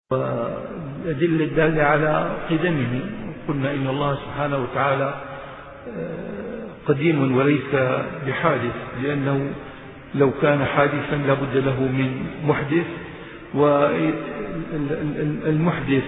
والأدلة الدالة على قدمه. قلنا إن الله سبحانه وتعالى قديم وليس بحادث، لأنه لو كان حادثا لابد له من محدث، والمحدث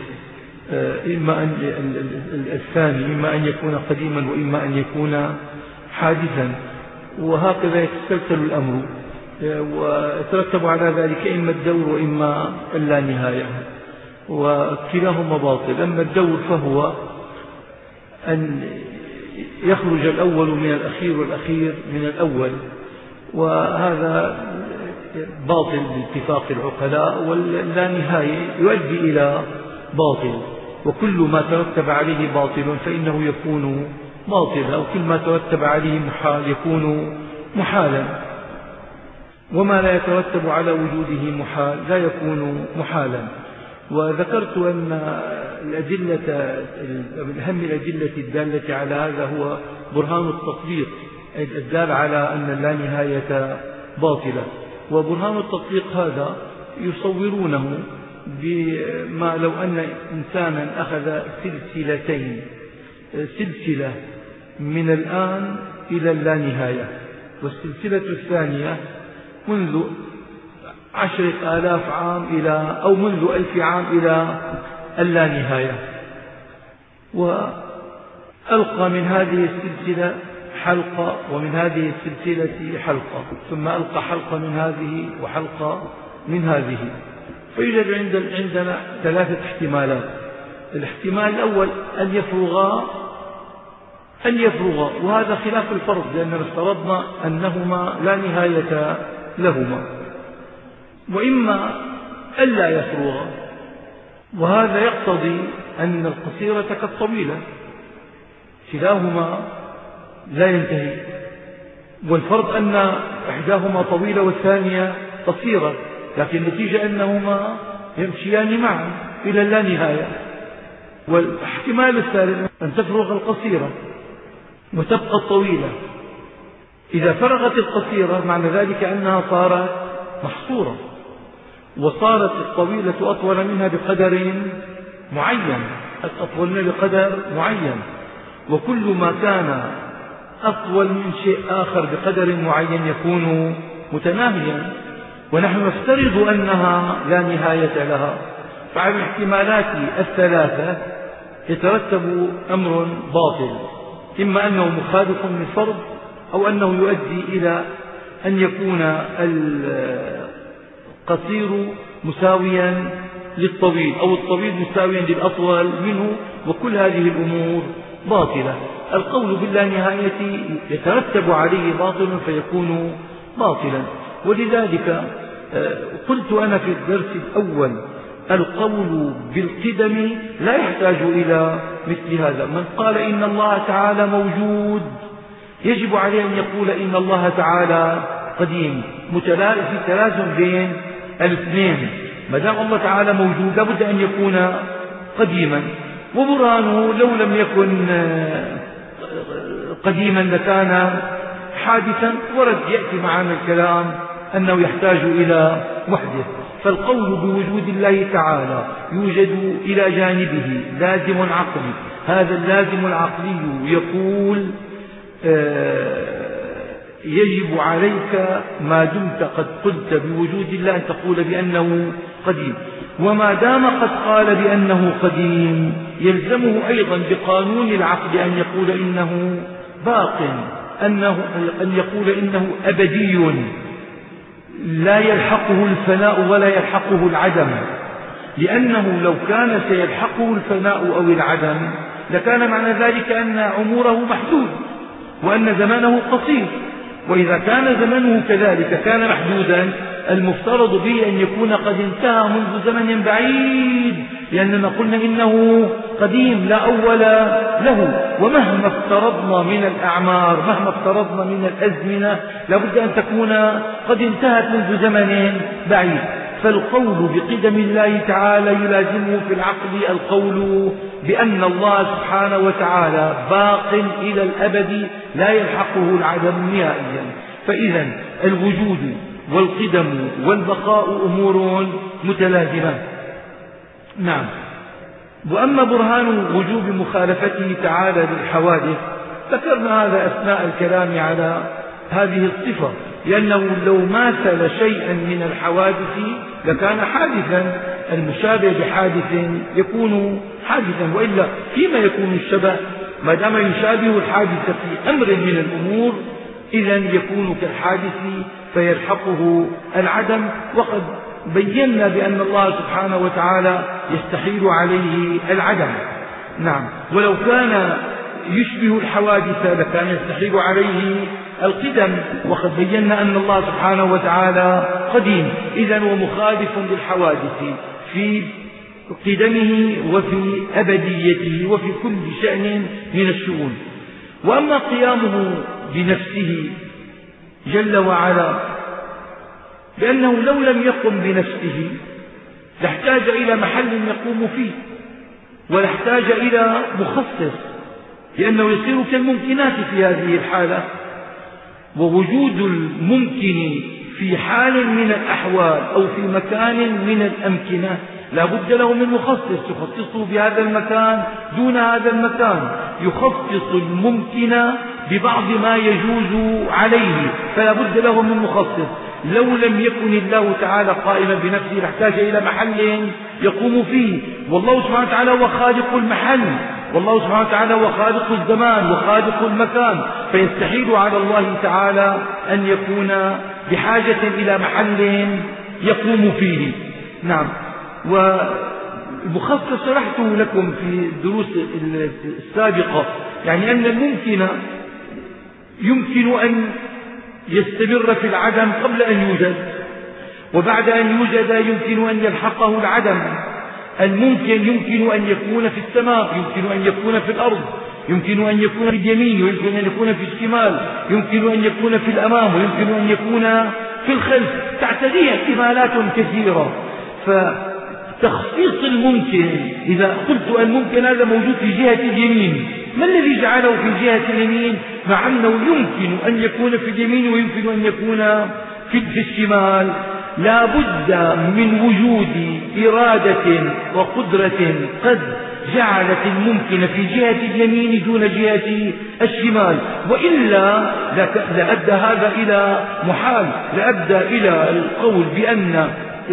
الثاني إما أن يكون قديما وإما أن يكون حادثا، وهكذا يتسلسل الأمر ويترتب على ذلك إما الدور وإما اللانهاية، وكلاهما باطل. أما الدور فهو أن يخرج الأول من الأخير والأخير من الأول، وهذا باطل باتفاق العقلاء، واللانهاية يؤدي إلى باطل، وكل ما ترتب عليه باطل فإنه يكون باطلا، وكل ما ترتب عليه محال يكون محالا، وما لا يترتب على وجوده محال لا يكون محالا. وذكرت أن من أهم الأدلة الدالة على هذا هو برهان التطبيق الدال على أن اللانهاية باطلة. وبرهان التطبيق هذا يصورونه بما لو أن إنسانا أخذ سلسلتين، سلسلة من الآن إلى اللانهاية، والسلسلة الثانية منذ 10,000 عام أو منذ 1000 عام إلى اللانهاية، وألقى من هذه السلسلة حلقة ومن هذه السلسلة حلقة، ثم ألقى حلقة من هذه وحلقة من هذه، فيوجد عندنا 3 احتمالات. الاحتمال الأول أن يفرغا، وهذا خلاف الفرض، لأننا افترضنا أنهما لا نهاية لهما، وإما ألا يفرغا، وهذا يقتضي أن القصيرة كالطويلة، كلاهما لا ينتهي، والفرض أن إحداهما طويلة والثانية قصيرة، لكن النتيجة أنهما يمشيان معا إلى اللانهاية. والاحتمال الثالث أن تفرغ القصيرة وتبقى الطويلة. إذا فرغت القصيرة معنى ذلك أنها صارت محصورة، وصارت الطويلة أطول منها بقدر معين، أطول منها بقدر معين، وكل ما كان أطول من شيء آخر بقدر معين يكون متناهيا، ونحن نفترض أنها لا نهاية لها. فعلى الاحتمالات الثلاثة يترتب أمر باطل، إما أنه مخالف للفرض، أو أنه يؤدي إلى أن يكون القصير مساويا للطويل، أو الطويل مساويا للأطول منه، وكل هذه الأمور باطلة. القول باللانهاية يترتب عليه باطل فيكون باطلا. ولذلك قلت أنا في الدرس الأول القول بالقدم لا يحتاج إلى مثل هذا. من قال إن الله تعالى موجود يجب عليه أن يقول إن الله تعالى قديم، في تلازم بين الاثنين. ما دام الله تعالى موجود لابد أن يكون قديما، وبرهانه لو لم يكن قديما لكان حادثا، ورد يأتي معنا الكلام أنه يحتاج إلى محدث. فالقول بوجود الله تعالى يوجد إلى جانبه لازم عقلي، هذا اللازم العقلي يقول يجب عليك ما دمت قد قلت بوجود الله أن تقول بأنه قديم، وما دام قد قال بأنه قديم يلزمه أيضا بقانون العقل أن يقول إنه باق، أن يقول إنه أبدي لا يلحقه الفناء ولا يلحقه العدم، لأنه لو كان سيلحقه الفناء أو العدم لكان معنى ذلك أن عمره محدود وأن زمانه قصير، وإذا كان زمنه كذلك كان محدودا المفترض به أن يكون قد انتهى منذ زمن بعيد، لأننا قلنا إنه قديم لا أول له. ومهما افترضنا من الأعمار، مهما افترضنا من الأزمنة، لابد أن تكون قد انتهت منذ زمن بعيد. فالقول بقدم الله تعالى يلازمه في العقل القول بأن الله سبحانه وتعالى باق إلى الأبد لا يلحقه العدم نهائيا. فإذا الوجود والقدم والبقاء أمور متلازمة، نعم. وأما برهان وجوب مخالفته تعالى للحوادث ذكرنا هذا أثناء الكلام على هذه الصفة، لأنه لو ماثل شيئا من الحوادث لكان حادثا، المشابه بحادث يكون حادثا، وإلا فيما يكون الشبه؟ ما دام يشابه الحادث في أمر من الأمور إذا يكون كالحادث فيلحقه العدم، وقد بينا بأن الله سبحانه وتعالى يستحيل عليه العدم. نعم. ولو كان يشبه الحوادث لكان يستحيل عليه القدم، وقد بينا أن الله سبحانه وتعالى قديم، إذن ومخالف للحوادث في قدمه وفي أبديته وفي كل شأن من الشؤون. وأما قيامه بنفسه جل وعلا لأنه لو لم يقم بنفسه لاحتاج إلى محل يقوم فيه، ولاحتاج إلى مخصص، لأنه يصير كالممكنات في هذه الحالة، ووجود الممكن في حال من الأحوال أو في مكان من الأمكنة لا بد له من مخصص يخصصه بهذا المكان دون هذا المكان، يخصص الممكن ببعض ما يجوز عليه، فلا بد له من مخصص. لو لم يكن الله تعالى قائما بنفسه لاحتاج إلى محل يقوم فيه، والله سبحانه وتعالى هو خالق المحل، والله سبحانه وتعالى هو خالق الزمان وخالق المكان، فيستحيل على الله تعالى أن يكون بحاجة إلى محل يقوم فيه. نعم. والمخصص شرحته لكم في الدروس السابقة، يعني أن الممكن يمكن أن يستمر في العدم قبل أن يوجد، وبعد أن يوجد يمكن أن يلحقه العدم. الممكن يمكن أن يكون في السماء، يمكن أن يكون في الأرض، يمكن أن يكون في اليمين، ويمكن أن يكون في الشمال، يمكن أن يكون في الأمام، ويمكن أن يكون في الخلف، تعتريه احتمالات كثيرة. فتخصيص الممكن، إذا قلت الممكن هذا موجود في جهة اليمين، ما الذي جعله في جهة اليمين مع أنه يمكن أن يكون في اليمين ويمكن أن يكون في الشمال؟ لا بد من وجود إرادة وقدرة قد جعلت الممكن في جهة اليمين دون جهة الشمال، وإلا لأدى هذا إلى محال، لأدى إلى القول بأن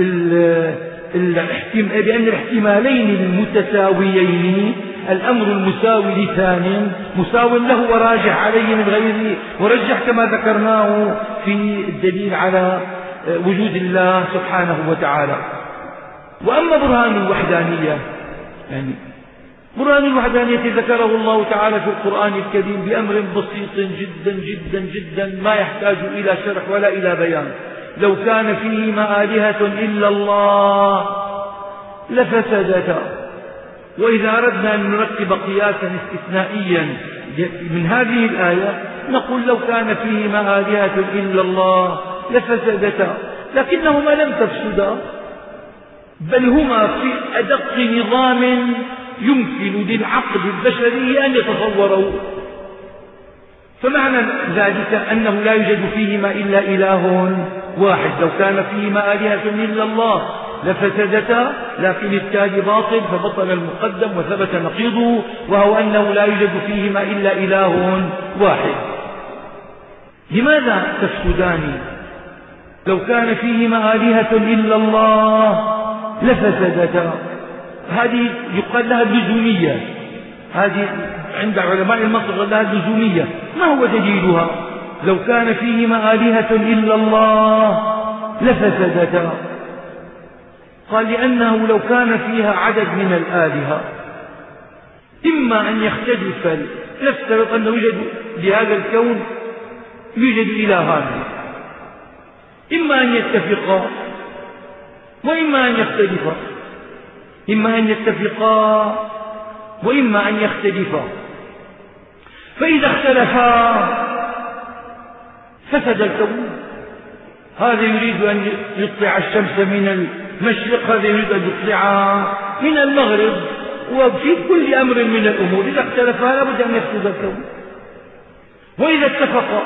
الاحتمالين المتساويين الأمر المساوي لثان مساو له وراجح عليه من غيره، ورجح كما ذكرناه في الدليل على وجود الله سبحانه وتعالى. وأما برهان الوحدانية، يعني برهان الوحدانية ذكره الله تعالى في القرآن الكريم بأمر بسيط جدا جدا جدا ما يحتاج إلى شرح ولا إلى بيان. لو كان فيهما آلهة إلا الله لفسدتا. وإذا أردنا أن نركب قياسا استثنائيا من هذه الآية نقول لو كان فيهما آلهة إلا الله لفسدتا، لكنهما لم تفسدا، بل هما في أدق نظام يمكن للعقل البشري أن يتصوره. فمعنى ذلك أنه لا يوجد فيهما إلا إله واحد. لو كان فيهما آلهة إلا الله لفسدتا، لكن التالي باطل فبطل المقدم وثبت نقيضه، وهو أنه لا يوجد فيهما إلا إله واحد. لماذا تفسدان؟ لو كان فيهما آلهة إلا الله لفسدتا، هذه يقال لها اللزومية، هذه عند علماء المنطق يقال لها اللزومية. ما هو دليلها؟ لو كان فيهما آلهة إلا الله لفسدتا. قال لأنه لو كان فيها عدد من الآلهة إما أن يختلف، نفترض أنه يوجد بهذا الكون يوجد إلهان، إما أن يتفقا وإما أن يختلفا، إما أن يتفقا وإما أن يختلفا. فإذا اختلفا فسد الكون. هذا يريد أن يطلع الشمس من المشرق، هذا يريد أن يطلع من المغرب، وفي كل أمر من الأمور إذا اختلفا لابد أن يفسد الكون. وإذا اتفقا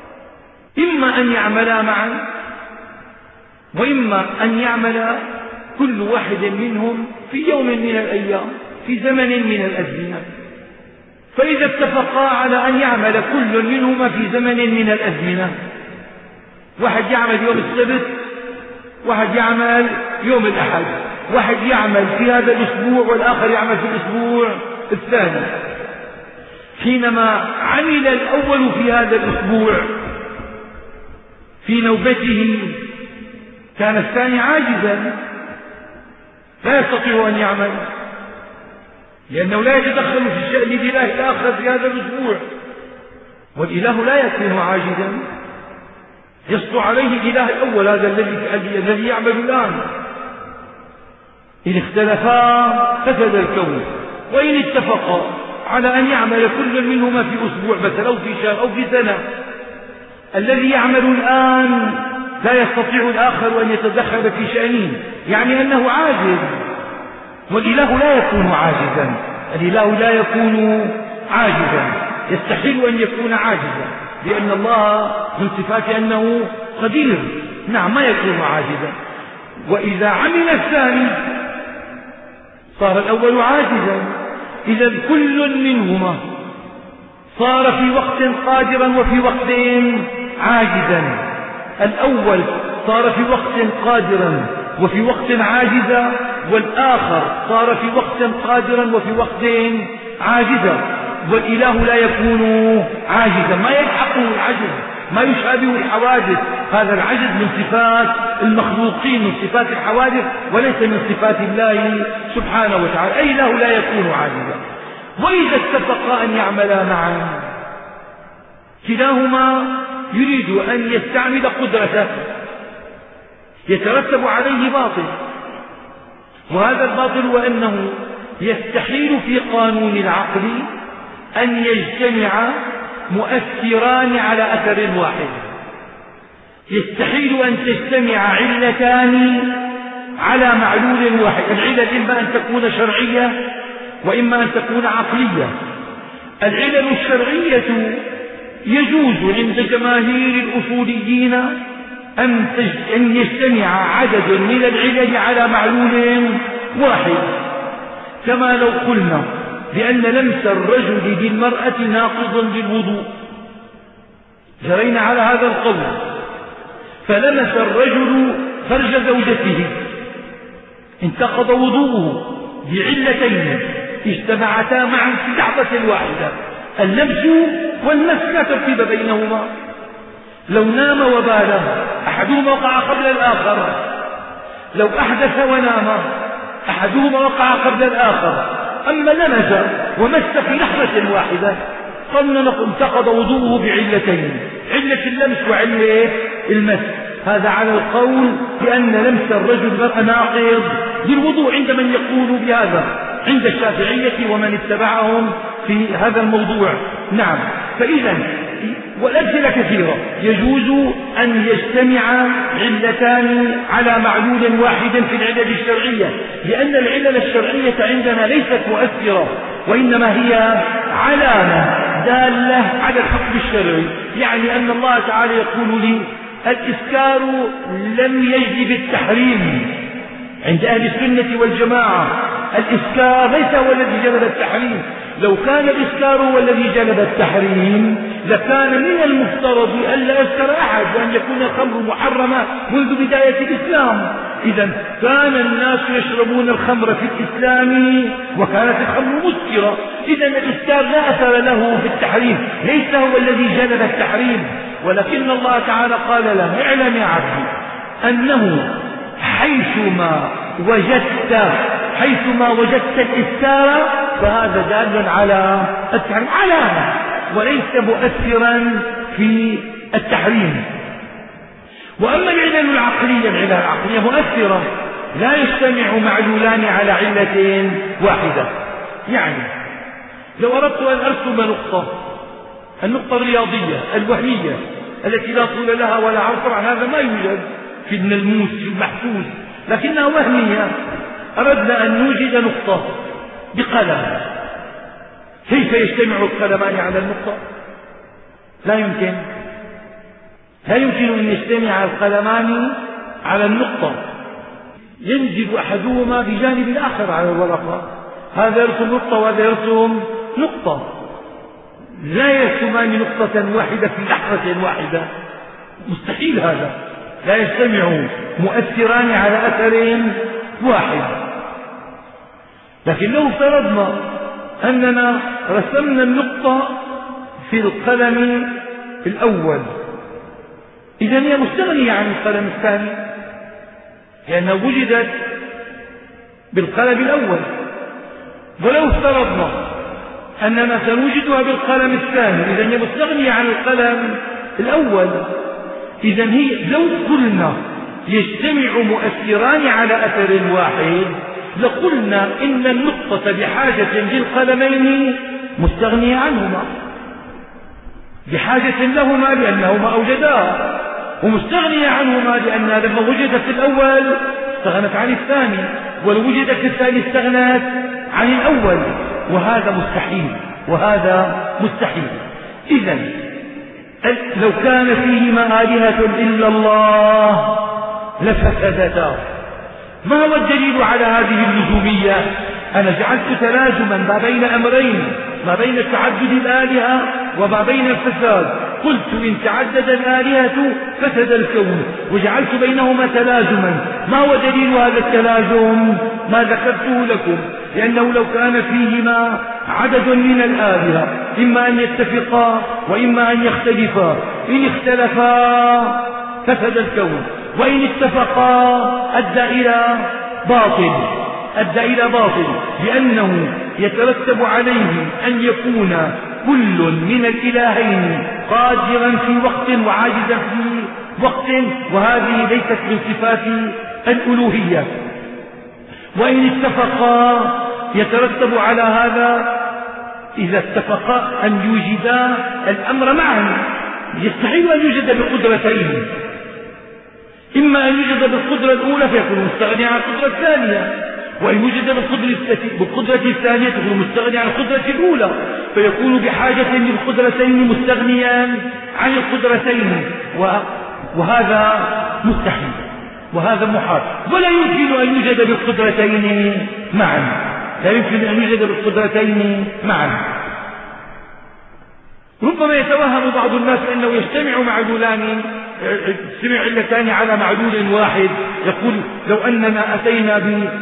إما أن يعملا معا وإما أن يعملا كل واحد منهم في يوم من الأيام، في زمن من الأزمنة. فإذا اتفقا على أن يعمل كل منهما في زمن من الأزمنة، واحد يعمل يوم السبت، واحد يعمل يوم الأحد، واحد يعمل في هذا الأسبوع والآخر يعمل في الأسبوع الثاني. حينما عمل الأول في هذا الأسبوع في نوبته كان الثاني عاجزا لا يستطيع أن يعمل، لأنه لا يتدخل في شأن الإله الآخر في هذا الأسبوع، والإله لا يكون عاجزا، يسطو عليه الإله الأول هذا الذي يعمل الآن. إن اختلفا فسد الكون، وإن اتفقا على أن يعمل كل منهما في أسبوع مثلا أو في شهر أو في سنة، الذي يعمل الآن لا يستطيع الآخر أن يتدخل في شأنه، يعني أنه عاجز، والإله لا يكون عاجزا، الإله لا يكون عاجزا، يستحيل أن يكون عاجزا، لأن الله من صفاته أنه قدير، نعم ما يكون عاجزا. وإذا عمل الثاني صار الأول عاجزا، إذا كل منهما صار في وقت قادرا وفي وقت عاجزا. الأول صار في وقت قادرا وفي وقت عاجزا، والآخر صار في وقت قادرا وفي وقت عاجزا. والإله لا يكون عاجزا، ما يلحقه العجز، ما يشابه الحوادث، هذا العجز من صفات المخلوقين، من صفات الحوادث وليس من صفات الله سبحانه وتعالى. أي إله لا يكون عاجزا. وإذا اتفقا أن يعملا معا كلاهما يريد أن يستعمل قدرته، يترتب عليه باطل، وهذا الباطل هو أنه يستحيل في قانون العقل أن يجتمع مؤثران على أثر واحد، يستحيل أن تجتمع علتان على معلول واحد. العلل إما أن تكون شرعية وإما أن تكون عقلية. العلل الشرعية يجوز عند جماهير الأصوليين أن يجتمع عدد من العلل على معلول واحد، كما لو قلنا بأن لمس الرجل بالمرأة ناقض للوضوء، جرينا على هذا القول، فلمس الرجل فرج زوجته انتقض وضوءه بعلتين اجتمعتا معا في لحظة واحدة، اللمس والمس لا ترتيب بينهما. لو نام وبال أحدهما وقع قبل الآخر، لو أحدث ونام أحدهما وقع قبل الآخر. أما لمس ومس في لحظة واحدة قلنا انتقض وضوءه بعلتين، علة اللمس وعلة المس. هذا على القول بأن لمس الرجل المرأة ناقض للوضوء عند من يقول بهذا، عند الشافعية ومن اتبعهم في هذا الموضوع. نعم، فإذا والأمثلة كثيرة، يجوز أن يجتمع علتان على معلول واحد في العلل الشرعية، لأن العلل الشرعية عندنا ليست مؤثرة، وإنما هي علامة دالة على الحكم الشرعي. يعني أن الله تعالى يقول لي الإسكار لم يجلب التحريم. عند أهل السنة والجماعة الإسكار ليس هو الذي جلب التحريم. لو كان الإسكار هو الذي جلب التحريم لكان من المفترض ألا يسكر أحد، وأن يكون الخمر محرمة منذ بداية الإسلام. إذا كان الناس يشربون الخمر في الإسلام وكانت الخمر مسكرة، إذا الإسكار لا أثر له في التحريم، ليس هو الذي جلب التحريم. ولكن الله تعالى قال له اعلم يا عبدي أنه حيثما وجدت الإسكار فهذا دال على التحريم، علامة وليس مؤثرا في التحريم. وأما العلل العقلية، العلل العقلية مؤثرة، لا يجتمع معلولان على علة واحدة. يعني لو أردت أن أرسم النقطة الرياضية الوهمية التي لا طول لها ولا عرض، طبعا هذا ما يوجد في الملموس في المحسوس، لكنها وهمية. أردنا أن نوجد نقطة بقلم، كيف يجتمع القلمان على النقطة؟ لا يمكن أن يجتمع القلمان على النقطة. ينزل أحدهما بجانب الآخر على الورقة، هذا يرسم نقطة وهذا يرسم نقطة، لا يرسمان نقطة واحدة في لحظة واحدة، مستحيل هذا، لا يجتمع مؤثران على أثر واحد. لكن لو افترضنا أننا رسمنا النقطة في القلم الأول، إذن هي مستغنية عن القلم الثاني لأنها وجدت بالقلم الأول. ولو افترضنا أننا سنوجدها بالقلم الثاني، إذن هي مستغنية عن القلم الأول. إذن هي لو قلنا يجتمع مؤثران على أثر واحد لقلنا إن النقطة بحاجة للقلمين مستغنية عنهما، بحاجة لهما لأنهما أوجداه، ومستغنية عنهما لأنها لما وجدت في الأول استغنت عن الثاني، ولو وجدت في الثاني استغنت عن الأول، وهذا مستحيل وهذا مستحيل. إذن لو كان فيهما آلهة إلا الله لفسدتا. ما هو الدليل على هذه اللزومية؟ أنا جعلت تلازما ما بين أمرين، ما بين تعدد الآلهة وما بين الفساد. قلت إن تعدد الآلهة فسد الكون، وجعلت بينهما تلازما. ما هو دليل هذا التلازم؟ ما ذكرته لكم، لأنه لو كان فيهما عدد من الآلهة إما أن يتفقا وإما أن يختلفا، إن اختلفا فسد الكون، وإن اتفقا أدى إلى باطل، لأنه يترتب عليه أن يكون كل من الإلهين قادرا في وقت وعاجزا في وقت، وهذه ليست من صفات الألوهية. وإن اتفقا يترتب على هذا إذا اتفقا أن يوجدا الأمر معا. يستحيل أن يوجد بقدرتين، إما أن يوجد بالقدرة الأولى فيكون مستغني عن القدرة الثانية، وإن وجد بالقدرة الثانية يكون مستغني عن القدرة الأولى، فيكون بحاجة للقدرتين مستغنيا عن القدرتين، وهذا مستحيل وهذا محال. ولا يمكن أن يوجد بالقدرتين معا، لا يمكن أن يوجد بالقدرتين معا. ربما يتوهم بعض الناس أنه يجتمع معلولان، يجتمع علتان على معلول واحد. يقول لو أننا أتينا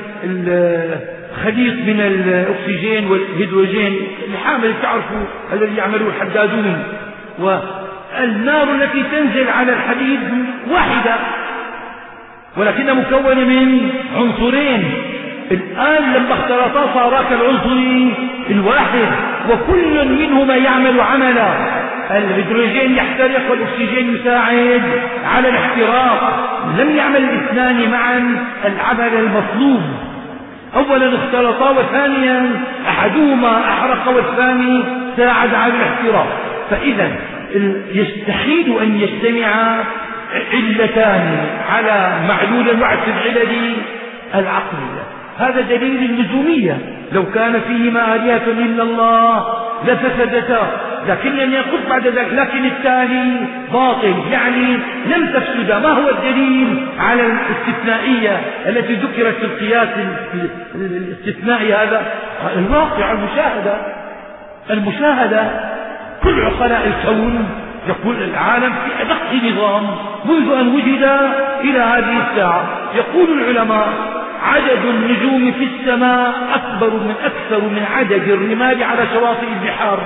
بخليط من الأكسجين والهيدروجين الحامل، تعرفوا الذي يعمله الحدادون، والنار التي تنزل على الحديد واحدة ولكنها مكونة من عنصرين، الآن لما اختلطا صارا كالعنصر الواحد، وكل منهما يعمل عملا. الهيدروجين يحترق والأكسجين يساعد على الاحتراق، لم يعمل الاثنان معا العمل المطلوب. أولا اختلطا، وثانيا أحدهما أحرق والثاني ساعد على الاحتراق. فإذا يستحيل أن يجتمع علتان على معلول واحد في العلل العقلية. هذا دليل اللزومية. لو كان فيهما آلهة إلا الله لفسدتا، لكنني يقول بعد ذلك لكن التالي باطل، يعني لم تفسد. ما هو الدليل على الاستثنائية التي ذكرت في القياس الاستثنائي؟ هذا الواقع، المشاهدة. كل عقلاء الكون يقول العالم في أدق نظام منذ أن وجد إلى هذه الساعة. يقول العلماء عدد النجوم في السماء أكثر من عدد الرمال على شواطئ البحار،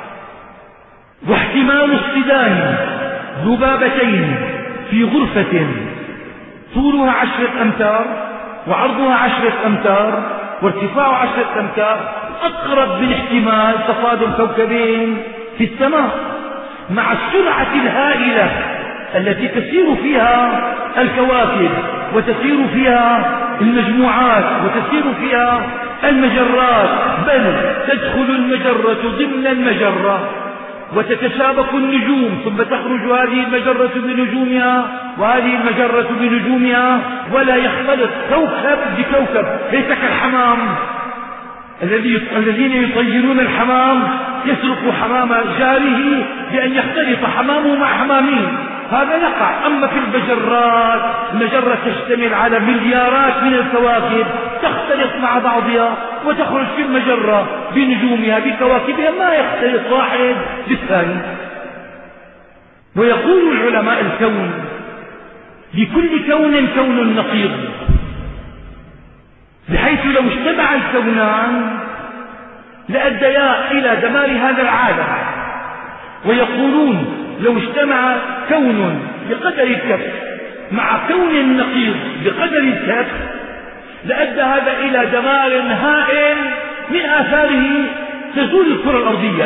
واحتمال اصطدام ذبابتين في غرفة طولها 10 أمتار وعرضها 10 أمتار وارتفاعها 10 أمتار أقرب من احتمال تصادم كوكبين في السماء، مع السرعة الهائلة التي تسير فيها الكواكب وتسير فيها المجموعات وتسير فيها المجرات، بل تدخل المجرة ضمن المجرة وتتشابك النجوم، ثم تخرج هذه المجرة بنجومها وهذه المجرة بنجومها، ولا يختلط كوكب بكوكب. ليس كالحمام الذين يطيرون الحمام يسرق حمام جاره بأن يختلط حمامه مع حمامين، هذا يقع. أما في المجرات، المجرة تشتمل على مليارات من الكواكب تختلط مع بعضها وتخرج في المجرة بنجومها بكواكبها، ما يختلط واحد بالثاني. ويقول العلماء الكون لكل كون كون نقيض، بحيث لو اجتمع الكونان لأديا إلى دمار هذا العالم. ويقولون لو اجتمع كون بقدر الكف مع كون نقيض بقدر الكف لأدى هذا إلى دمار هائل من آثاره تزول الكرة الأرضية.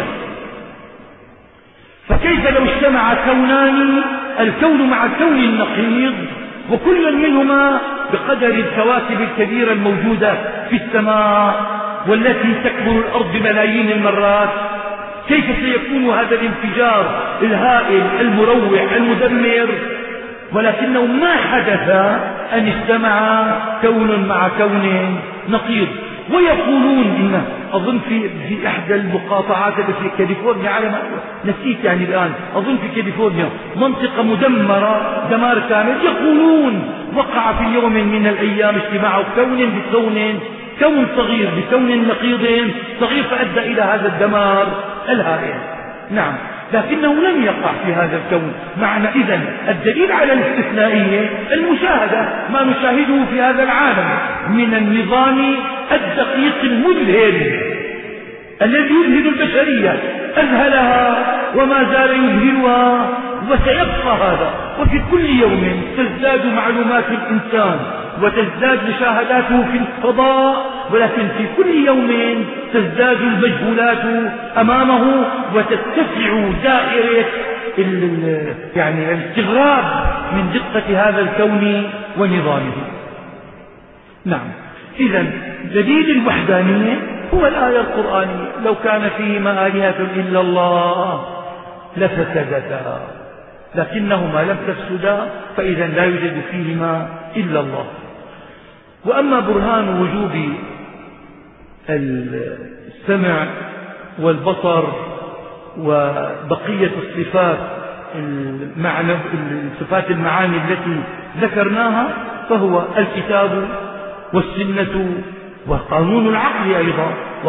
فكيف لو اجتمع كونان، الكون مع الكون النقيض، وكل منهما بقدر الكواكب الكبيرة الموجودة في السماء والتي تكبر الأرض بملايين المرات، كيف سيكون هذا الانفجار الهائل المروع المدمر؟ ولكنه ما حدث أن اجتمع كون مع كون نقيض. ويقولون إن أظن في إحدى المقاطعات في كاليفورنيا، على ما نسيت يعني الآن، أظن في كاليفورنيا منطقة مدمرة دمار كامل، يقولون وقع في يوم من الأيام اجتماع كون صغير بكون نقيض صغير فأدى إلى هذا الدمار الهائل. نعم، لكنه لم يقع في هذا الكون. معنى إذن الدليل على الاستثنائية المشاهدة، ما نشاهده في هذا العالم من النظام الدقيق المذهل الذي يذهل البشرية، أذهلها وما زال يذهلها وسيبقى هذا. وفي كل يوم تزداد معلومات الإنسان وتزداد مشاهداته في الفضاء، ولكن في كل يوم تزداد المجهولات أمامه وتتسع دائرة يعني الاستغراب من دقة هذا الكون ونظامه. نعم، إذن دليل الوحدانية هو الآية القرآنية: لو كان فيهما آلهة إلا الله لفسدتا لكنهما لم تفسدا فإذا لا يوجد فيهما إلا الله. وأما برهان وجوب السمع والبصر وبقية الصفات صفات المعاني التي ذكرناها فهو الكتاب والسنة وقانون العقل أيضا،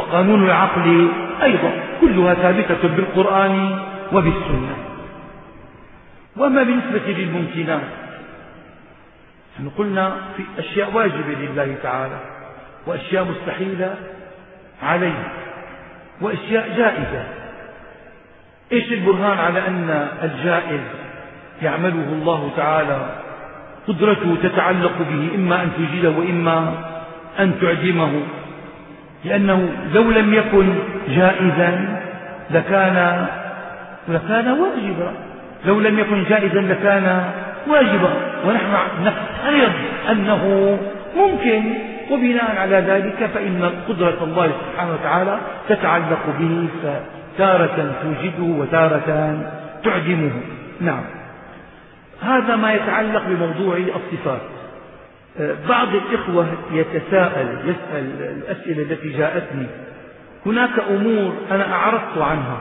كلها ثابتة بالقرآن وبالسنة. وما بالنسبة للممكنات، نحن قلنا في أشياء واجبة لله تعالى وأشياء مستحيلة عليه وأشياء جائزة. إيش البرهان على أن الجائز يعمله الله تعالى قدرته تتعلق به، إما أن تجيله وإما أن تعدمه، لأنه لو لم يكن جائزا لكان واجبا، لو لم يكن جائزا لكان واجبا، ونحن نفترض أنه ممكن، وبناء على ذلك فإن قدرة الله سبحانه وتعالى تتعلق به، فتارة توجده وتارة تعدمه. نعم، هذا ما يتعلق بموضوع الصفات. بعض الإخوة يسأل الأسئلة التي جاءتني. هناك أمور أنا أعرضت عنها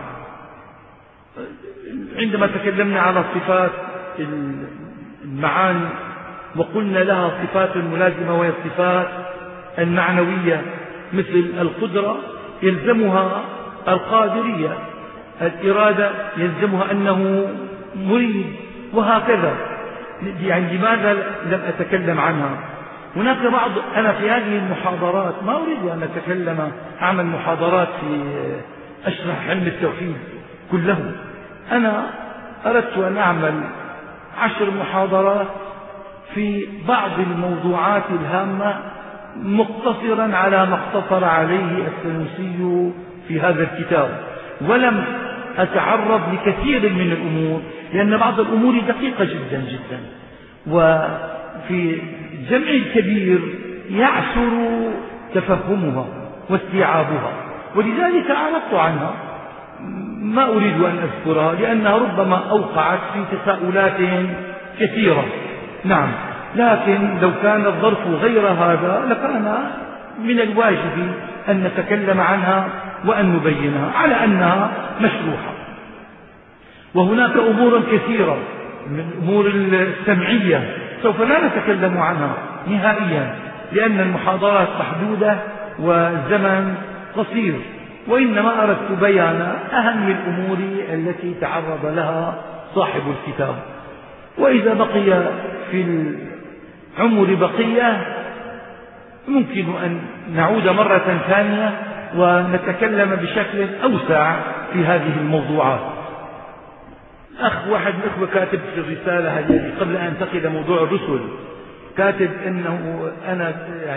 عندما تكلمنا على صفات المعاني، وقلنا لها صفات ملازمة وهي الصفات المعنوية، مثل القدرة يلزمها القادرية، الإرادة يلزمها أنه مريد، وهكذا. يعني لماذا لم أتكلم عنها؟ هناك أنا في هذه المحاضرات ما أريد أن أتكلم، أعمل محاضرات في أشرح علم التوحيد كله. أنا أردت أن أعمل 10 محاضرات في بعض الموضوعات الهامة، مقتصرا على ما اقتصر عليه السنوسي في هذا الكتاب، ولم أتعرض لكثير من الأمور، لأن بعض الأمور دقيقة جدا جدا، وفي الجمع الكبير يعسر تفهمها واستيعابها، ولذلك أعرضت عنها. ما أريد أن أذكرها لأنها ربما أوقعت في تساؤلات كثيرة. نعم، لكن لو كان الظرف غير هذا لكان من الواجب أن نتكلم عنها وأن نبينها على أنها مشروحة. وهناك أمور كثيرة من الأمور السمعية سوف لا نتكلم عنها نهائيا، لأن المحاضرات محدودة والزمن قصير، وإنما أردت بيان أهم الأمور التي تعرض لها صاحب الكتاب. وإذا بقي في العمر بقية ممكن أن نعود مرة ثانية ونتكلم بشكل أوسع في هذه الموضوعات. واحد من الأخوة كاتب في الرسالة هذه قبل أن أنتقل موضوع الرسل، كاتب أنه أنا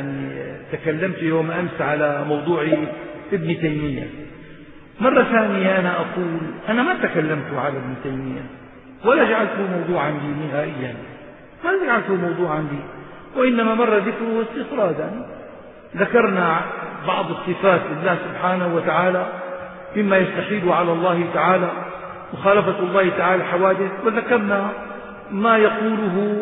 تكلمت يوم أمس على موضوع ابن تيمية. مرة ثانية أنا أقول أنا ما تكلمت على ابن تيمية ولا جعلته موضوعا لي نهائيا، ما جعلته موضوعا لي، وإنما مر ذكره استطرادا. ذكرنا بعض الصفات لله سبحانه وتعالى مما يستحيل على الله تعالى، مخالفة الله تعالى الحوادث، وذكرنا ما يقوله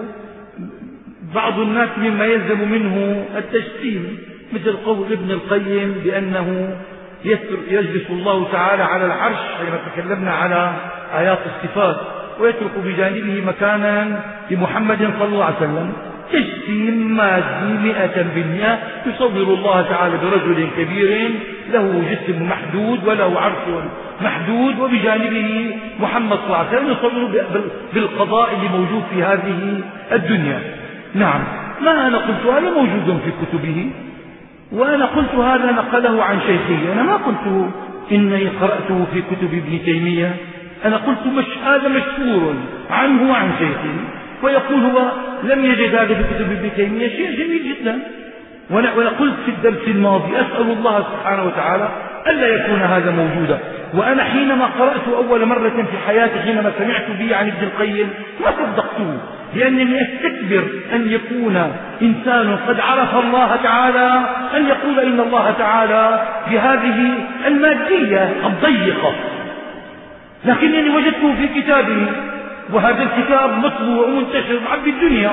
بعض الناس مما يلزم منه التجسيم، مثل قول ابن القيم بأنه يجلس الله تعالى على العرش حينما تكلمنا على آيات الصفات، ويترك بجانبه مكانا لمحمد صلى الله عليه وسلم. تجسيم مادي 100%، يصور الله تعالى برجل كبير له جسم محدود وله عرش محدود، وبجانبه محمد صلى الله عليه وسلم يصور بالقضاء اللي موجود في هذه الدنيا. نعم، ما أنا قلت هذا موجود في كتبه، وأنا قلت هذا نقله عن شيخي، أنا ما قلت إني قرأته في كتب ابن تيمية، أنا قلت هذا مشهور عنه وعن شيخه، ويقول هو لم يجد هذا في كتب ابن تيمية، شيء جميل جدا. وأنا قلت في الدرس الماضي أسأل الله سبحانه وتعالى ألا يكون هذا موجودا. وأنا حينما قرأت أول مرة في حياتي حينما سمعت به عن ابن القيم ما صدقته، لأنني أستكبر أن يكون إنسان قد عرف الله تعالى أن يقول إن الله تعالى بهذه المادية الضيقة، لكنني وجدته في كتابه، وهذا الكتاب مطبوع ومنتشر في الدنيا،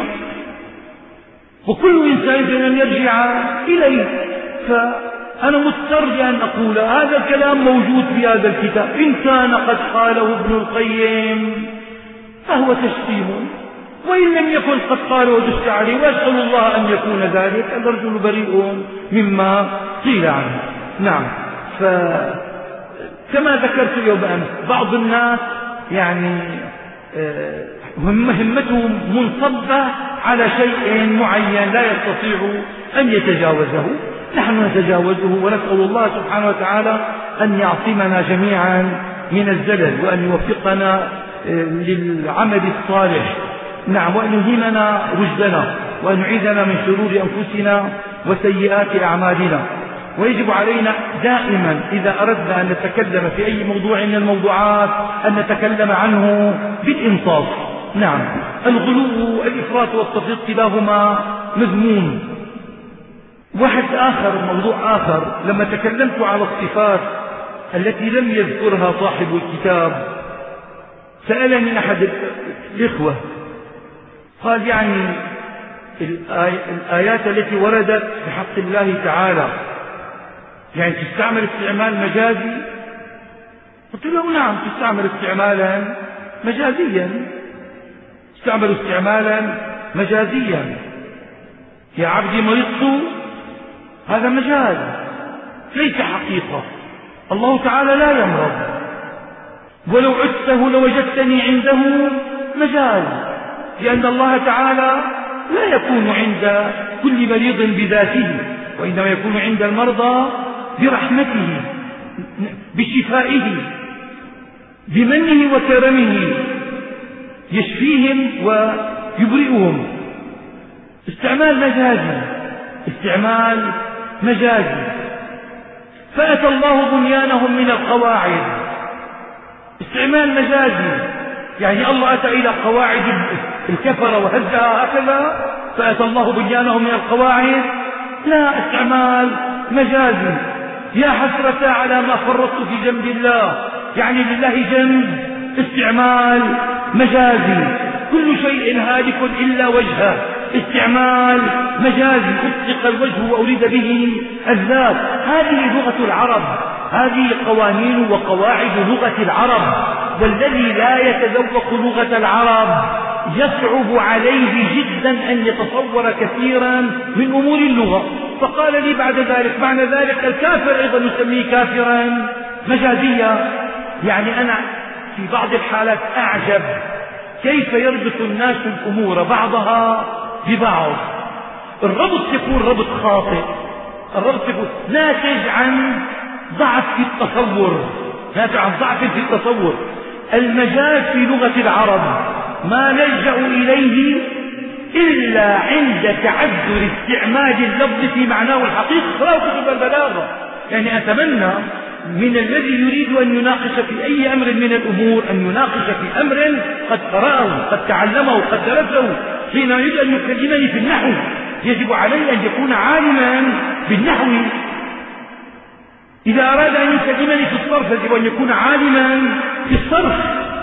وكل إنسان يجب أن يرجع إليه. فأنا مضطر بأن أقول هذا الكلام موجود في هذا الكتاب، إن كان قد قاله ابن القيم فهو تجسيم، وإن لم يكن قد قاله ودس عليه، وأسأل الله أن يكون ذلك، الرجل بريء مما قيل عنه. نعم، فكما ذكرت اليوم أمس بعض الناس همته منصبة على شيء معين لا يستطيع أن يتجاوزه، نحن نتجاوزه، ونسأل الله سبحانه وتعالى أن يعصمنا جميعا من الزلل، وأن يوفقنا للعمل الصالح. نعم، وأن يلهمنا رشدنا، وأن يعيذنا من شرور أنفسنا وسيئات أعمالنا. ويجب علينا دائما إذا أردنا أن نتكلم في أي موضوع من الموضوعات أن نتكلم عنه بالإنصاف. نعم، الغلو والإفراط والتفريط كلاهما مذموم. واحد آخر، موضوع آخر، لما تكلمت على الصفات التي لم يذكرها صاحب الكتاب سألني أحد الإخوة قال الآيات التي وردت بحق الله تعالى تستعمل استعمال مجازي؟ قلت له نعم، تستعمل استعمالا مجازيا، تستعمل استعمالا مجازيا. يا عبدي مرضت، هذا مجاز ليس حقيقة، الله تعالى لا يمرض، ولو عدته لوجدتني عنده مجاز، لأن الله تعالى لا يكون عند كل مريض بذاته، وإنما يكون عند المرضى برحمته، بشفائه، بمنه وكرمه، يشفيهم ويبرئهم. استعمال مجازي، استعمال مجازي. فأتى الله بنيانهم من القواعد، استعمال مجازي، الله أتى إلى قواعد الكفر وهزها هكذا، فأتى الله بنيانهم من القواعد، لا، استعمال مجازي. يا حسرة على ما فرطت في جنب الله، لله جنب، استعمال مجازي. كل شيء هالك إلا وجهه، استعمال مجازي. أطلق الوجه وأريد به الذات، هذه لغة العرب، هذه قوانين وقواعد لغة العرب، والذي لا يتذوق لغة العرب يصعب عليه جدا أن يتصور كثيرا من أمور اللغة. فقال لي بعد ذلك: معنى ذلك الكافر أيضا نسميه كافرا مجازيا. يعني أنا في بعض الحالات أعجب كيف يربط الناس الأمور بعضها ببعض. الربط يكون ربط خاطئ، الربط يكون ناتج عن ضعف في التصور، ناتج عن ضعف في التصور. المجاز في لغة العرب ما نلجأ إليه إلا عند تعذر استعمال اللفظ في معناه الحقيقي. قرأوا كتب البلاغة. يعني أتمنى من الذي يريد أن يناقش في أي أمر من الأمور أن يناقش في أمر قد قرأه، قد تعلمه، قد درسه. حين يريد أن يكلمني في النحو يجب عليه أن يكون عالما بالنحو. إذا أراد أن يكلمني في الصرف يجب أن يكون عالما في الصرف.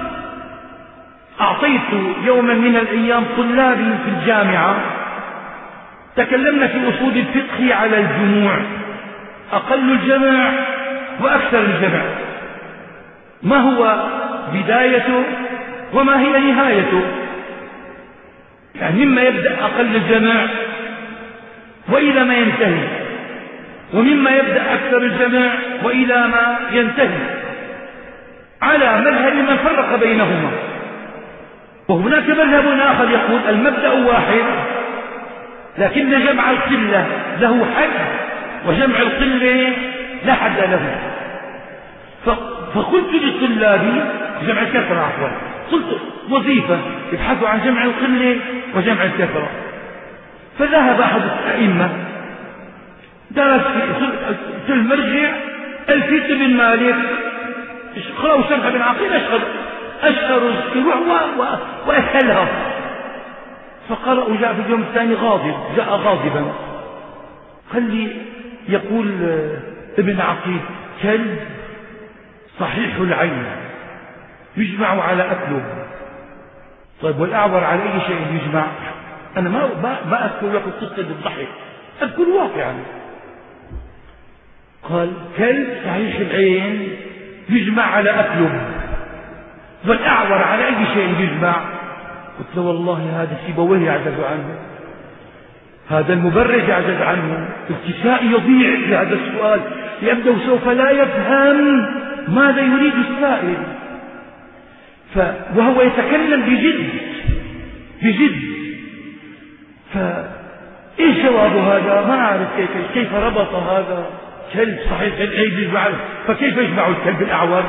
أعطيت يوما من الأيام طلابي في الجامعة، تكلمنا في أصول الفقه على الجموع، أقل الجمع وأكثر الجمع، ما هو بدايته وما هي نهايته، يعني مما يبدأ أقل الجمع وإلى ما ينتهي، ومما يبدأ أكثر الجمع وإلى ما ينتهي، على مذهب من فرق بينهما. وهناك مذهب آخر يقول المبدأ واحد لكن جمع القلة له حد وجمع القلة لا حد له. فقلت لطلابي جمع الكثرة عفوا، قلت وظيفة يبحثوا عن جمع القلة وجمع الكثرة. فذهب أحد الأئمة درس في المرجع ألفية بن مالك، اقرأوا سمح بن عقيل أشهر الشروع وأسهلها. فقرأوا، جاء في اليوم الثاني غاضب، جاء غاضبا، قال لي يقول ابن عقيل: كلب صحيح العين يجمع على أكله. طيب والأعور على أي شيء يجمع؟ أنا ما أذكر لكم قصة بالضحك، أذكر واقعا. قال: كلب صحيح العين يجمع على أكله، والأعور على أي شيء يجمع؟ قلت له: والله هذا سيبويه يعجز عنه، هذا المبرج يعجز عنه، الكسائي يضيع في هذا السؤال لأنه سوف لا يفهم ماذا يريد السائل. وهو يتكلم بجد. فإيش جواب هذا؟ ما أعرف كيف ربط هذا. كلب صحيح العين يجمع، فكيف يجمع الكلب الأعور؟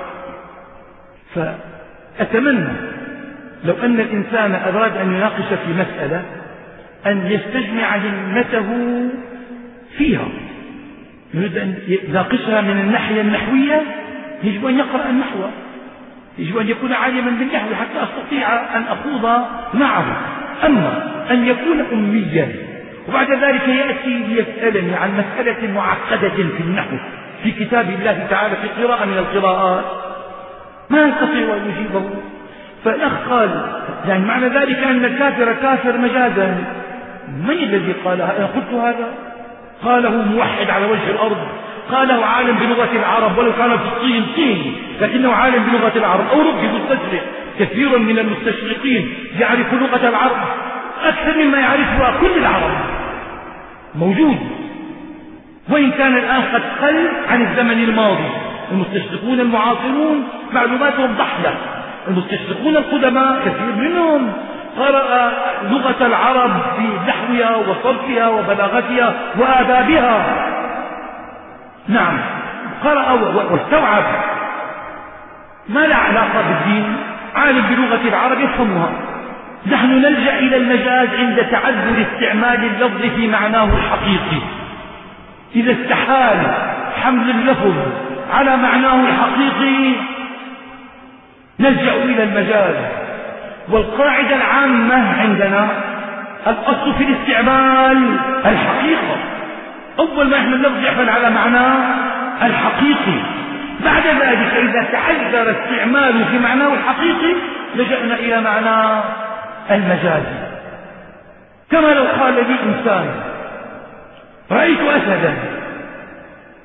فأتمنى لو أن الإنسان أراد أن يناقش في مسألة أن يستجمع همته فيها، يريد أن يناقشها من الناحية النحوية، يجب أن يقرأ النحو، يجب أن يكون عالما بالنحو حتى أستطيع أن أخوض معه. أما أن يكون أميا وبعد ذلك يأتي ليسألني عن مسألة معقدة في النحو في كتاب الله تعالى في قراءة من القراءات، ما يستطيع أن يجيبه. فالأخ قال: يعني معنى ذلك أن الكافر كافر مجازا. من الذي قال هذا؟ أنا قلت هذا؟ قاله موحد على وجه الأرض، قاله عالم بلغة العرب، ولو كان في الصين صيني لكنه عالم بلغة العرب، أوروبي مستشرق. كثير من المستشرقين يعرف لغة العرب أكثر مما يعرفها كل العرب، موجود، وإن كان الآن قد قل عن الزمن الماضي. المستشرقون المعاصرون معلوماتهم ضحلة، المستشرقون القدماء كثير منهم قرأ لغة العرب بنحوها وصرفها وبلاغتها وآدابها، نعم، قرأ واستوعب، ما لا علاقة بالدين، عالم بلغة العرب يفهمها. نحن نلجأ إلى المجاز عند تعذر استعمال اللفظ في معناه الحقيقي. إذا استحال حمل اللفظ على معناه الحقيقي نلجأ إلى المجاز. والقاعدة العامة عندنا الأصل في الاستعمال الحقيقة، أول ما يحمل اللفظ يحمل على معناه الحقيقي، بعد ذلك إذا تعذر استعماله في معناه الحقيقي لجأنا إلى معناه المجازي. كما لو قال لي إنسان: رأيت أسدا،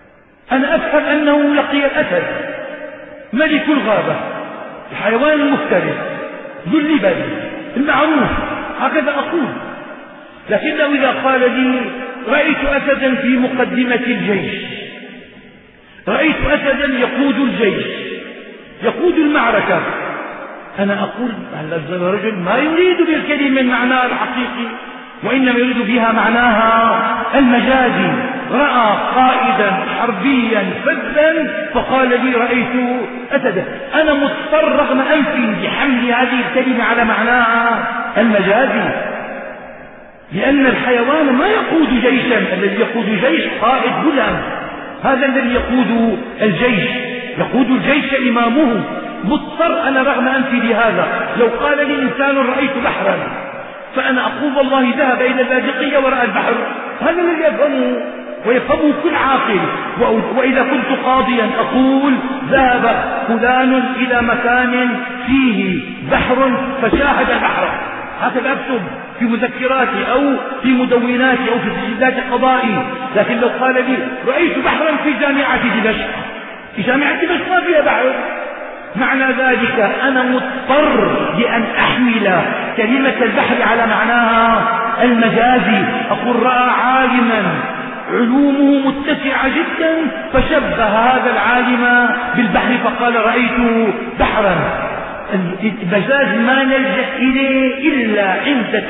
أنا أفهم أنه لقي الأسد ملك الغابة، الحيوان المفترس ذو اللبن المعروف، هكذا أقول. لكنه إذا قال لي رأيت أسدا في مقدمة الجيش، رأيت أسدا يقود الجيش يقود المعركة، أنا أقول هذا الرجل ما يريد بالكلمة معناها الحقيقي، وإنما يريد بها معناها المجازي. رأى قائدا حربيا فذا فقال لي رأيت أسدا، أنا مضطر رغم أنفي بحمل هذه الكلمة على معناها المجازي، لأن الحيوان ما يقود جيشا، الذي يقود جيش قائد غلام، هذا الذي يقود الجيش، يقود الجيش إمامه. مضطر أنا رغم أنفي بهذا. لو قال لي إنسان رأيت بحرا فأنا أقول والله ذهب إلى اللاذقية ورأى البحر، هذا الذي يفهمه ويفهمه كل عاقل. وإذا كنت قاضيا أقول ذهب فلان إلى مكان فيه بحر فشاهد البحر، هكذا أكتب في مذكراتي أو في مدوناتي أو في سجلات قضائي. لكن لو قال لي رأيت بحرا في جامعة دمشق، في جامعة دمشق ما فيها بحر، معنى ذلك أنا مضطر لأن أحمل كلمة البحر على معناها المجازي. أقول رأى عالما علومه متسعة جدا فشبه هذا العالم بالبحر فقال رأيت بحرا. المجاز ما نلجأ إليه إلا عند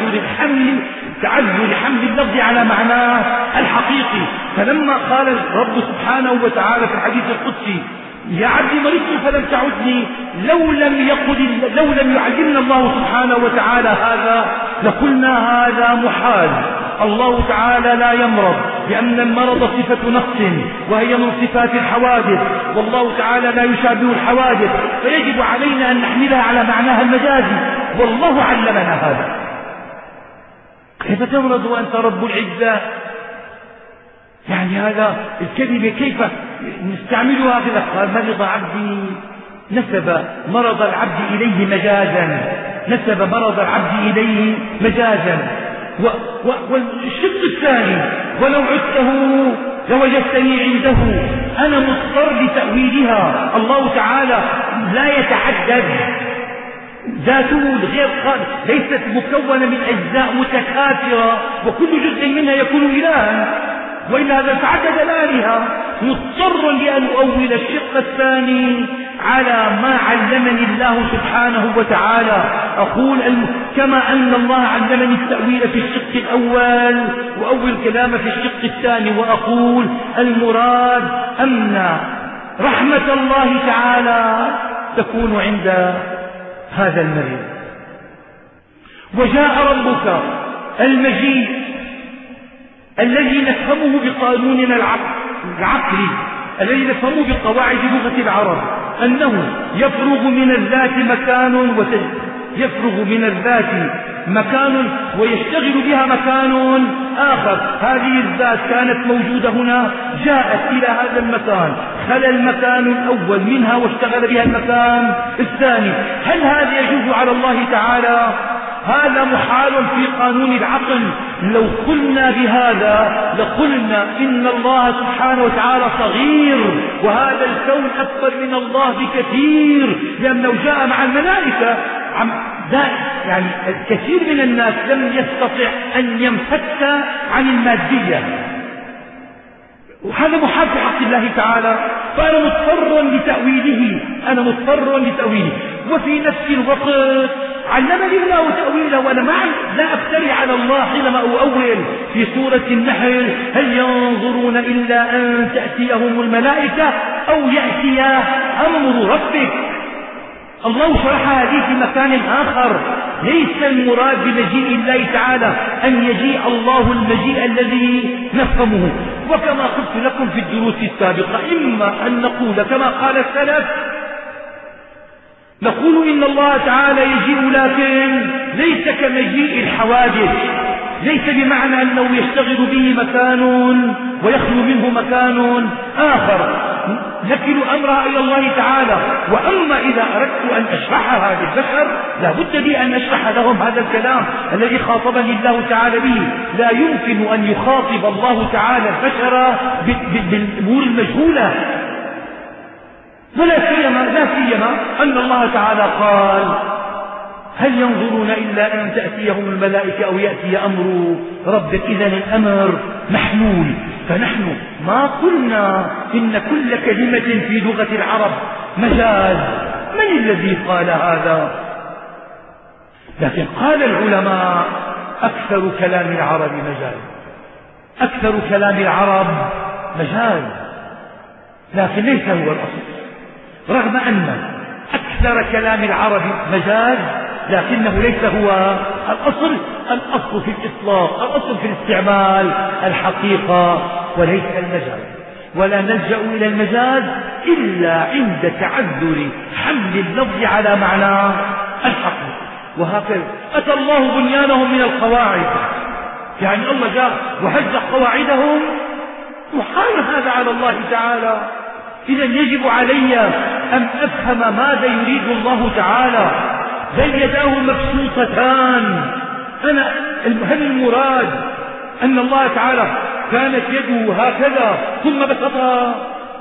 تعذر حمل اللفظ على معناه الحقيقي. فلما قال الرب سبحانه وتعالى في الحديث القدسي يا عبدي مرضت فلم تعدني، لو لم يعلمنا الله سبحانه وتعالى هذا لقلنا هذا محال. الله تعالى لا يمرض لأن المرض صفة نقص وهي من صفات الحوادث، والله تعالى لا يشابه الحوادث، فيجب علينا أن نحملها على معناها المجازي، والله علمنا هذا. كيف تمرض وأنت رب العزة؟ يعني هذا الكلمة كيف نستعملها في قال مرض عبدي، نسب مرض العبد إليه مجازا، نسب مرض العبد إليه مجازا. والشق الثاني ولو عدته لوجدتني عنده، أنا مضطر لتأويلها. الله تعالى لا يتعدد، ذاته غير ليست مكونة من أجزاء متكاثرة وكل جزء منها يكون إلها، وإلا هذا تعدد الآلهة. مضطر لأن أؤول الشق الثاني على ما علمني الله سبحانه وتعالى. أقول كما أن الله علمني التأويل في الشق الأول وأول الكلام في الشق الثاني، وأقول المراد أن رحمة الله تعالى تكون عند هذا المريض. وجاء ربك المجيد الذي نفهمه بقانوننا العقلي، الذي نفهمه بقواعد لغة العرب، أنه يفرغ من الذات مكان ويشتغل بها مكان آخر. هذه الذات كانت موجودة هنا، جاءت إلى هذا المكان، خلى المكان الأول منها واشتغل بها المكان الثاني. هل هذا يجوز على الله تعالى؟ هذا محال في قانون العقل. لو قلنا بهذا لقلنا إن الله سبحانه وتعالى صغير وهذا الكون أكبر من الله بكثير، لأنه جاء مع الملائكة. يعني الكثير من الناس لم يستطع أن ينفك عن المادية، وهذا محال في حق الله تعالى. فأنا مضطر لتأويله، وفي نفس الوقت علمني الله تأويله، وأنا لا أفتري على الله حينما أؤول. في سورة النحل هل ينظرون إلا أن تأتيهم الملائكة أو يأتي أمر ربك. الله شرح هذه في مكان آخر. ليس المراد بمجيء الله تعالى أن يجيء الله المجيء الذي نفهمه. وكما قلت لكم في الدروس السابقة، إما أن نقول كما قال السلف، نقول إن الله تعالى يجيء لكن ليس كمجيء الحوادث، ليس بمعنى أنه يشتغل به مكان ويخلو منه مكان آخر. نكل أمرها إلى الله تعالى. وأما إذا أردت أن أشرحها للبشر لا بد لي أن أشرح لهم هذا الكلام الذي خاطبني الله تعالى به. لا يمكن أن يخاطب الله تعالى البشر بالأمور المجهولة، لا سيما أن الله تعالى قال: هل ينظرون إلا أن تأتيهم الملائكة أو يأتي أمر ربك. إذن الأمر محمول. فنحن ما قلنا إن كل كلمة في لغة العرب مجاز. من الذي قال هذا؟ لكن قال العلماء: أكثر كلام العرب مجاز، أكثر كلام العرب مجاز، لكن ليس هو الأصل. رغم أن أكثر كلام العرب مجاز لكنه ليس هو الأصل. الأصل في الإطلاق، الأصل في الاستعمال الحقيقة وليس المجاز. ولا نلجأ إلى المجاز إلا عند تعذر حمل اللفظ على معنى الحقيقة. وهكذا أتى الله بنيانهم من القواعد، يعني الله جاء وهز قواعدهم، محال هذا على الله تعالى. إذا يجب علي أن أفهم ماذا يريد الله تعالى. بل يداه مبسوطتان. هل المراد أن الله تعالى كانت يده هكذا ثم بسطها؟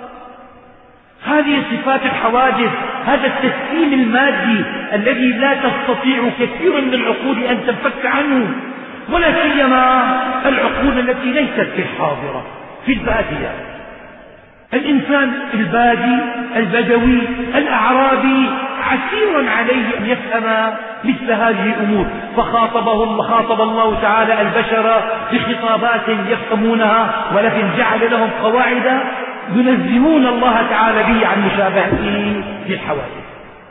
هذه صفات الحوادث، هذا التسليم المادي الذي لا تستطيع كثير من العقول أن تنفك عنه، ولا سيما العقول التي ليست في الحاضرة في البادية. الإنسان البادي البدوي الأعرابي عسير عليه أن يفهم مثل هذه الأمور، فخاطب الله تعالى البشر بخطابات يفهمونها، ولكن جعل لهم قواعد ينزهون الله تعالى به عن مشابهته في الحوادث.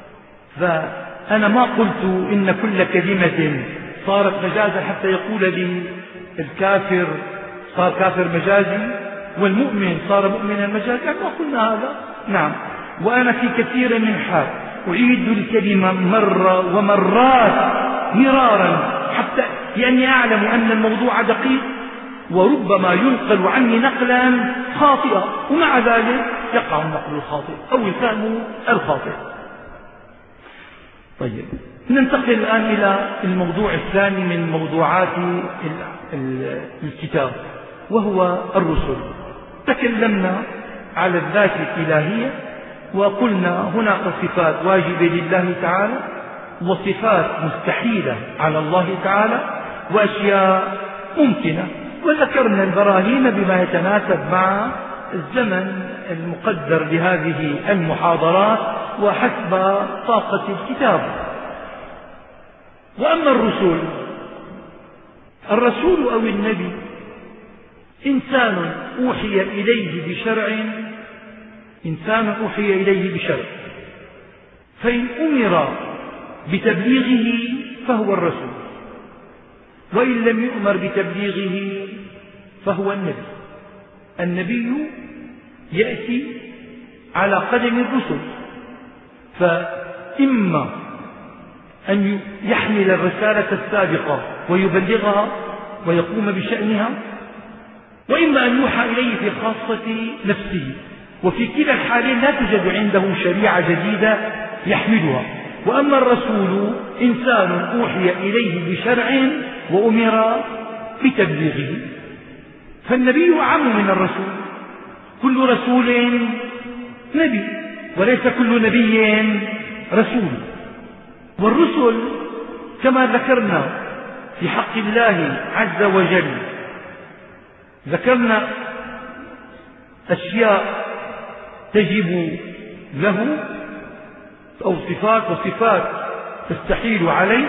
فأنا ما قلت إن كل كلمة صارت مجازا حتى يقول لي الكافر صار كافر مجازي والمؤمن صار مؤمنا مجازا، ما قلنا هذا. نعم، وأنا في كثير من حال أعيد الكلمة مرة ومرات مرارا حتى لأني أعلم أن الموضوع دقيق، وربما ينقل عني نقلا خاطئا، ومع ذلك يقع النقل الخاطئ أو الفهم الخاطئ. طيب، ننتقل الآن إلى الموضوع الثاني من موضوعات الكتاب، وهو الرسل. تكلمنا على الذات الإلهية وقلنا هناك صفات واجبة لله تعالى وصفات مستحيلة على الله تعالى وأشياء ممكنة، وذكرنا البراهين بما يتناسب مع الزمن المقدر لهذه المحاضرات وحسب طاقة الكتاب. وأما الرسول أو النبي إنسان أوحي إليه بشرع، فإن أمر بتبليغه فهو الرسول، وإن لم يؤمر بتبليغه فهو النبي يأتي على قدم الرسل، فإما أن يحمل الرسالة السابقة ويبلغها ويقوم بشأنها، وإما أن يوحى إليه في خاصة نفسه، وفي كلا الحالين لا توجد عنده شريعة جديدة يحملها. وأما الرسول إنسان أوحي إليه بشرع وأمر بتبليغه، فالنبي أعم من الرسول. كل رسول نبي وليس كل نبي رسول. والرسل كما ذكرنا في حق الله عز وجل ذكرنا أشياء تجب له أو وصفات تستحيل عليه،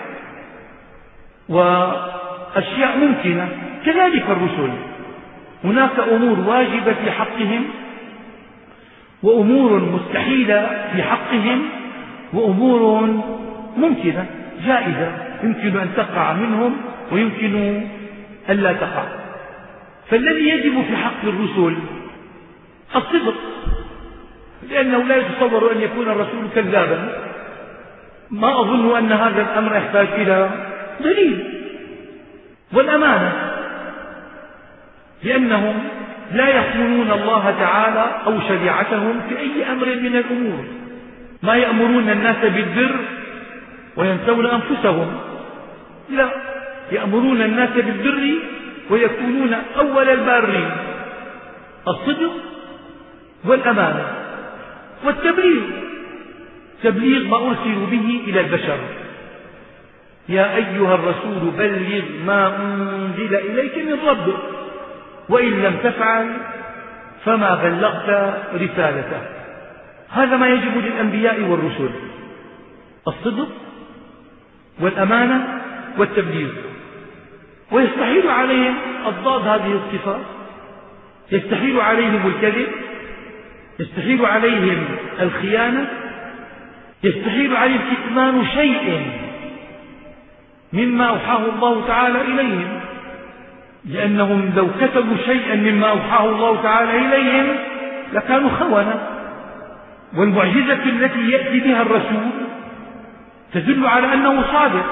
وأشياء ممكنة. كذلك الرسل هناك أمور واجبة في حقهم وأمور مستحيلة في حقهم وأمور ممكنة جائزة يمكن أن تقع منهم ويمكن أن لا تقع. فالذي يجب في حق الرسل الصدق، لأنه لا يتصور أن يكون الرسول كذابا. ما أظن أن هذا الأمر يحتاج إلى دليل. والأمانة، لأنهم لا يخونون الله تعالى أو شريعتهم في أي أمر من الأمور، ما يأمرون الناس بالبر وينسون أنفسهم، لا، يأمرون الناس بالبر ويكونون أول البارين. الصدق والأمانة والتبليغ، تبليغ ما أرسلوا به إلى البشر. يا أيها الرسول بلغ ما أنزل إليك من ربك وإن لم تفعل فما بلغت رسالته. هذا ما يجب للأنبياء والرسل: الصدق والأمانة والتبليغ. ويستحيل عليهم أضداد هذه الصفات، يستحيل عليهم الكذب، يستحيل عليهم الخيانة، يستحيل عليهم كتمان شيء مما أوحاه الله تعالى إليهم، لأنهم لو كتبوا شيئا مما أوحاه الله تعالى إليهم لكانوا خونة. والمعجزة التي يأتي بها الرسول تدل على أنه صادق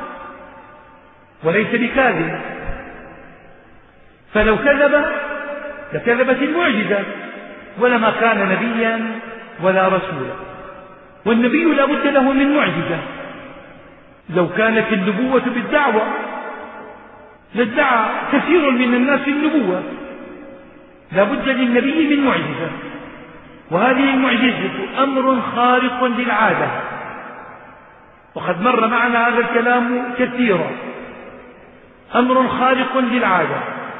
وليس بكاذب، فلو كذب لكذبت المعجزة ولما كان نبيا ولا رسولا. والنبي لا بد له من معجزة، لو كانت النبوة بالدعوة لادعى كثير من الناس النبوة، لا بد للنبي من معجزة، وهذه المعجزة أمر خارق للعادة، وقد مر معنا هذا الكلام كثيرا. أمر خارق للعادة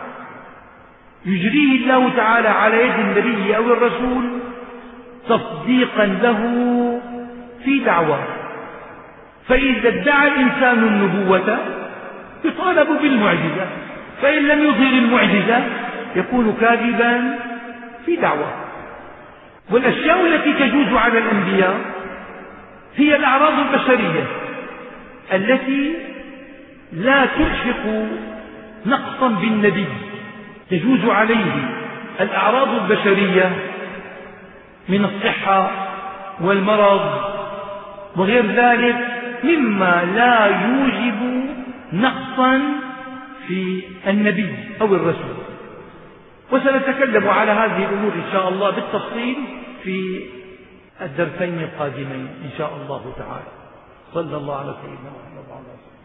يجريه الله تعالى على يد النبي أو الرسول تصديقا له في دعواه، فإذا ادعى الإنسان النبوة يطالب بالمعجزة، فإن لم يظهر المعجزة يكون كاذبا في دعواه. والأشياء التي تجوز على الأنبياء هي الأعراض البشرية التي لا تلحق نقصا بالنبي، تجوز عليه الأعراض البشرية من الصحة والمرض وغير ذلك مما لا يوجب نقصا في النبي أو الرسول. وسنتكلم على هذه الأمور إن شاء الله بالتفصيل في الدرسين القادمين إن شاء الله تعالى. صلى الله على سيدنا محمد وعلى آله وسلم.